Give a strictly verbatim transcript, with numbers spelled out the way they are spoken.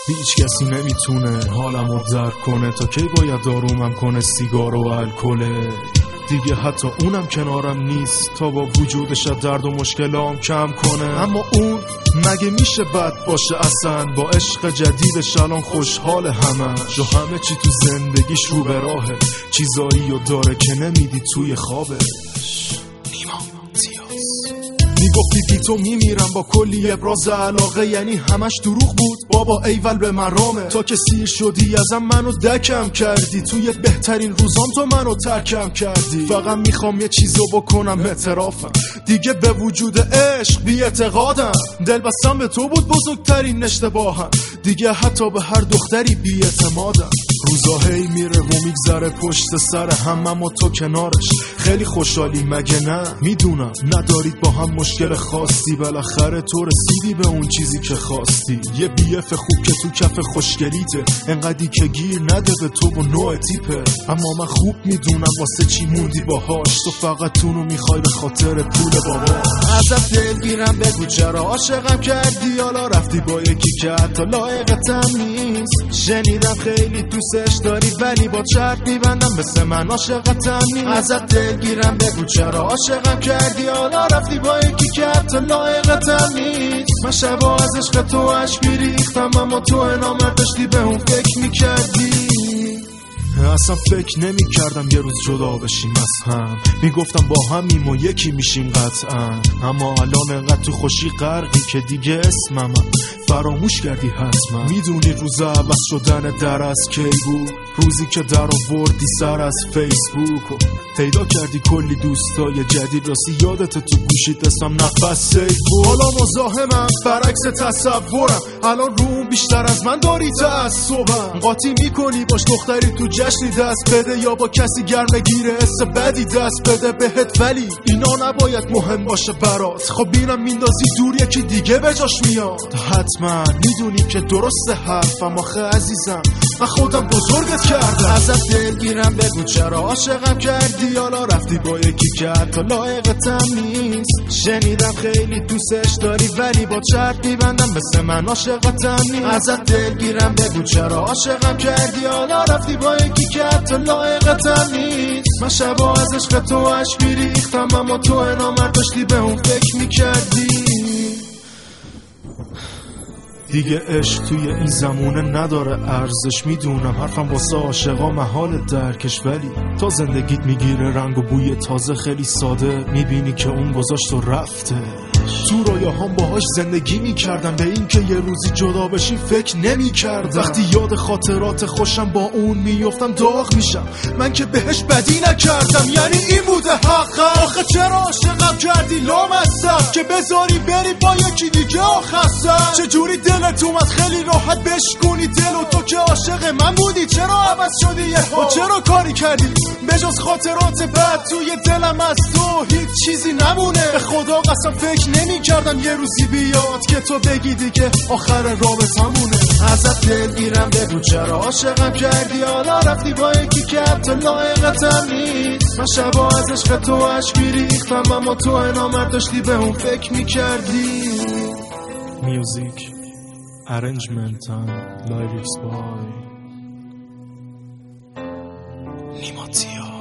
هیچ کسی نمیتونه حالمو درک کنه، تا کی باید دارومم کنه سیگار و الکل. دیگه حتی اونم کنارم نیست تا با وجودش درد و مشکلام کم کنه. اما اون مگه میشه بد باشه اصلا؟ با عشق جدیدش الان خوشحال همش، و همه چی تو زندگیش رو به راهه، چیزایی رو داره که نمیدی توی خوابش. نیما تیاس میگفتی بی تو میمیرم با کلی ابراز علاقه، یعنی همش دروغ بود بابا ایول به مرامه. تا که سیر شدی ازم منو دکم کردی، توی بهترین روزام تو منو ترکم کردی. فقط میخوام یه چیزو بکنم اعترافم، دیگه به وجود عشق بی اعتقادم. دل بستم به تو بود بزرگترین اشتباهم، دیگه حتی به هر دختری بی اعتمادم. روزا هی میره و میگذره پشت سر هم، اما تو کنارش خیلی خوشحالی مگه نه؟ میدونم ندارید با هم مشکل خاصی، بالاخره تو رسیدی به اون چیزی که خواستی. یه بیف خوب که تو کف خوشگلیته، انقدی که گیر نده به تو و نوع تیپه. اما من خوب میدونم واسه چی موندی باهاش، تو فقط تونو میخوای به خاطر پول بابا. ازت دلگیرم بگو چرا عاشقم کردی، حالا رفتی با یکی که حتی لایقتم نیست. شنیدم خیلی دوستش داری ولی با چرت میبندم مثل من عاشقتم نیست. ازت دلگیرم بگو چرا عاشقم کردی، حالا رفتی با یکی که حتی لایقتم نیست. من شبا از عشق تو عشق میریختم، اما تو انامت داشتی به اون فکر میکردی. اصلا فکر نمی کردم یه روز جدا بشیم از هم، میگفتم با همیم و یکی میشیم قطعا. اما الان انقدر تو خوشی غرقی که دیگه اسمم فراموش کردی حتما. میدونی روز عوض شدن در از کی بود؟ روزی که در آوردی سر از فیسبوک و پیدا کردی کلی دوستای جدید، راستی یادت تو گوشیت اسم نفس سیف بود. حالا مزاحمم برعکس تصورم، الان روم بیشتر از من داری تعصبم. قاطی میکنی باش دختری تو جشنی دست بده، یا با کسی گرمه گیره حس بدی دست بده بهت، ولی اینا نباید مهم باشه برات. خب اینم میندازی دور یکی دیگه به جاش میاد. حتما میدونی که درسته حرفم، آخه عزیزم من خودم بزرگت کردم. ازت دلگیرم بگو چرا عاشقم کردی، حالا رفتی با یکی که حتی لایقتم نیست. شنیدم خیلی دوستش داری ولی با چرت میبندم مثل من عاشقتم نیست. ازت دلگیرم بگو چرا عاشقم کردی، حالا رفتی با یکی که حتی لایقتم نیست. من شبا از عشق تو عشق میریختم، اما تو انامت داشتی به اون فکر میکردی. دیگه عشق توی این زمونه نداره ارزش، میدونم حرفم واسه عاشقا محال درکش، ولی تا زندگیت میگیره رنگ و بوی تازه خیلی ساده، میبینی که اون گذاشت و رفته. تو رویاهام باهاش زندگی میکردم، به این که یه روزی جدا بشیم فکر نمیکردم. وقتی یاد خاطرات خوشم با اون میافتم داغ میشم، من که بهش بدی نکردم، یعنی این بوده حقم. آخه چرا عاشقم کردی لامصب که بذاری بری با یکی دیگه آخستم؟ چجوری دلت اومد خیلی راحت بشکونی دل، و تو که عاشق من بودی چرا عوض شدی یه و چرا کاری کردی بجز خاطرات بد توی دلم از تو هیچ چیزی نمونه. به خدا قسم فکر نمی کردم یه روزی بیاد که تو بگی دیگه آخر رابطمونه. ازت دلگیرم بگو چرا عاشقم کردی، حالا رفتی با یکی که حتی لایقتم نیست. من شبا از عشق تو عشق میریختم، اما تو انامت داشتی به اون فکر میکردی. میوزیک arrangement and lyrics by نیما تیاس.